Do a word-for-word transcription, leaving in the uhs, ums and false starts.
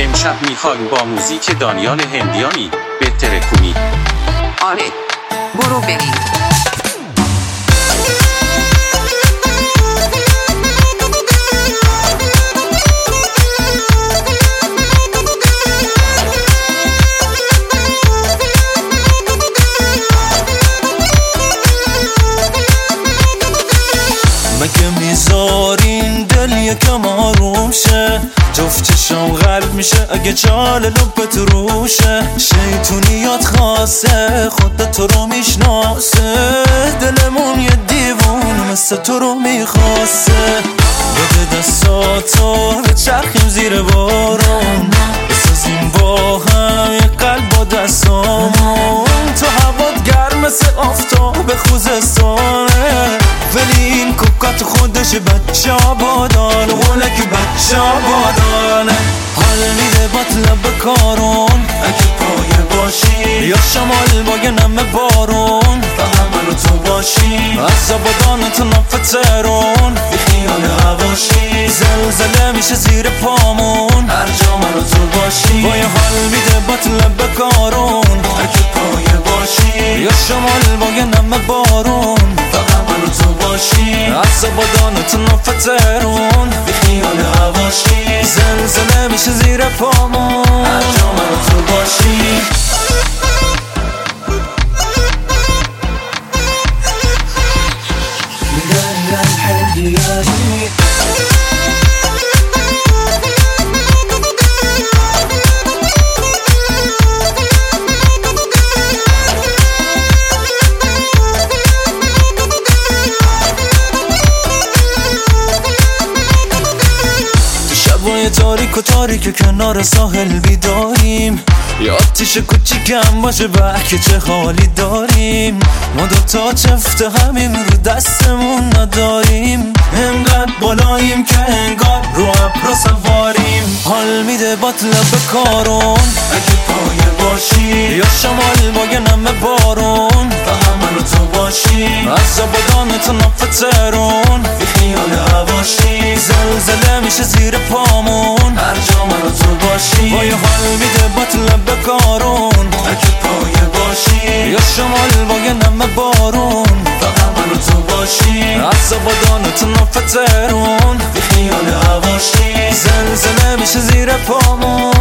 امشب میخوایم با موزیک دانیال هندیانی بهتره کنی. آره برو بریم. مگه میذارین دل یکم آروم شه؟ جفت چشم قلب میشه اگه چال لبت روشه. شیطونیات خاصه خودت تو رو میشناسه، دلمون یه دیوون مثل تو رو میخواسته. بده دستاتو بچرخیم زیر بارون، بسازیم با هم یه قلب با دستامون. تو هوات گرم مثل آفتاب خوزستانه، ولی این کوکات خودش بچه آبادانه، ولک بچه آبادانه. حال میده باطلب بکارون اگه پایه باشی، یا شمال با یه نمه بارون فقط منو تو باشی. از آبادان تا نفت ترون بی خیال هواشی، زلزله میشه زیر پامون هر جا منو تو باشی. با یه حال میده باطلب بکارون اگه پایه باشی، یا شمال با یه نمه بارون فقط منو تو باشی. از آبادان تا نفت ترون بی خیال هواشی، زلزله میشه زیر پامون هر جا منو تو باشی. شبای تاریک و تاریک کنار ساحل بیداریم، یه آتیش کوچیکم باشه بحکه چه حالی داریم. ما دوتا چفت همیم رو دستمون نداریم، انقدر بالاییم که انگار رو ابر سواریم. حال میده باطلب بکارون اگه پایه باشی، یا شمال با یه نمه بارون فقط منو تو باشی. از آبادان تا نفت ترون بی خیال هواشی، زلزله میشه زیر پامون هر جا منو تو باشی. با یه حال میده باطلب بکارون اگه پایه باشی، یا شمال با یه نمه بارون فقط منو تو باشی. از آبادان تا نفت ترون بی خیال هواشی، زلزله میشه زیر پامون